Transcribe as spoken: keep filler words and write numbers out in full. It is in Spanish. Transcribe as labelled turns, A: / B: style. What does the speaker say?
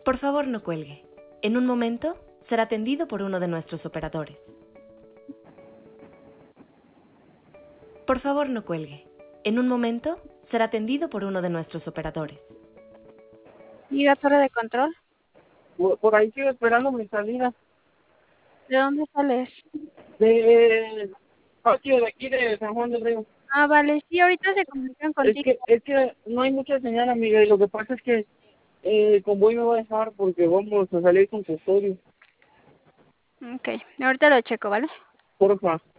A: Por favor, no cuelgue. En un momento será atendido por uno de nuestros operadores. Por favor, no cuelgue. En un momento será atendido por uno de nuestros operadores.
B: ¿Y la torre de control?
C: Por, por ahí sigo esperando mi salida.
B: ¿De dónde sales?
C: De patio de aquí de San Juan del Río.
B: Ah, vale, sí, ahorita se comunican
C: Es
B: contigo.
C: que, es que no hay mucha señal, amiga, y lo que pasa es que eh, el convoy me va a dejar porque vamos a salir con custodio.
B: Ok, ahorita lo checo, ¿vale?
C: Porfa.